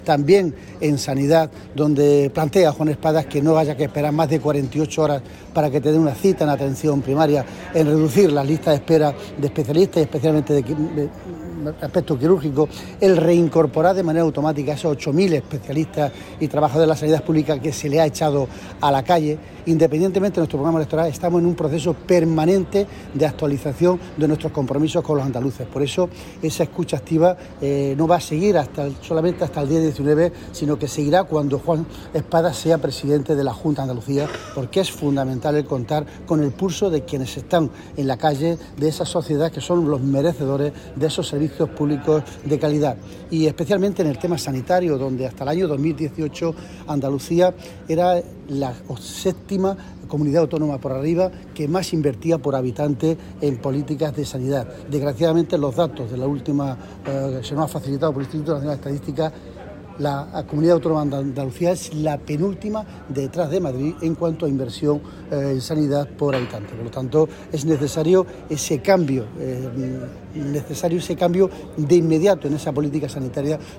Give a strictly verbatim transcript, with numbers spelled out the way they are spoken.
También en sanidad, donde plantea Juan Espadas que no haya que esperar más de cuarenta y ocho horas para que te den una cita en atención primaria, en reducir las listas de espera de especialistas, especialmente de, de aspecto quirúrgico, el reincorporar de manera automática a esos ocho mil especialistas y trabajadores de la sanidad pública que se le ha echado a la calle. Independientemente de nuestro programa electoral, estamos en un proceso permanente de actualización de nuestros compromisos con los andaluces. Por eso esa escucha activa eh, no va a seguir hasta el, solamente hasta el día diecinueve, sino que seguirá cuando Juan Espadas sea presidente de la Junta de Andalucía, porque es fundamental el contar con el pulso de quienes están en la calle, de esa sociedad que son los merecedores de esos servicios públicos de calidad. Y especialmente en el tema sanitario, donde hasta el año dos mil dieciocho Andalucía era la séptima comunidad autónoma por arriba que más invertía por habitante en políticas de sanidad. Desgraciadamente, los datos de la última eh, que se nos ha facilitado por el Instituto Nacional de Estadística, la comunidad autónoma de Andalucía es la penúltima detrás de Madrid en cuanto a inversión eh, en sanidad por habitante. Por lo tanto, es necesario ese cambio, eh, necesario ese cambio de inmediato en esa política sanitaria.